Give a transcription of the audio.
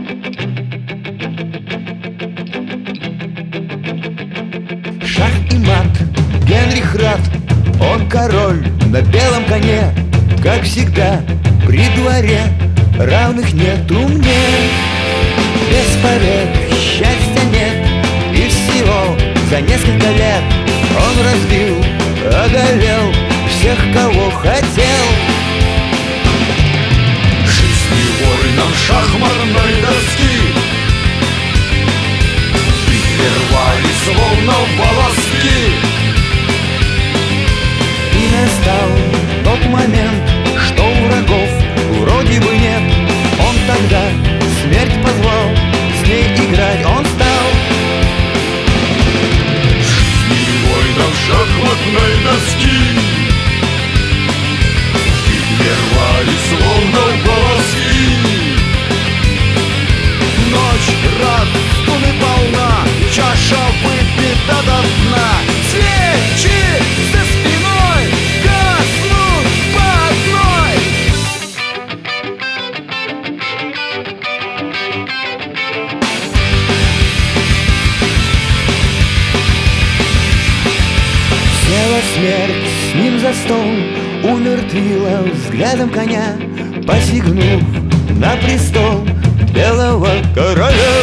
Шах и мат, Генрих Рад, он король на белом коне. Как всегда, при дворе равных нету мне. Без побед счастья нет, и всего за несколько лет он разбил, одолел всех, кого хотел. Жизни воинам шахматной доски прервали словно волоски. И настал тот момент, что врагов вроде бы нет. Он тогда смерть позвал, с ней играть он стал. Жизни воинам шахматной доски прервали словно волоски. Ночь, рад, стуны полна, чаша выпита до дна. Свечи за спиной гаснут по одной. Села смерть с ним за стол, умертвила взглядом коня, посягнув на престол белого короля.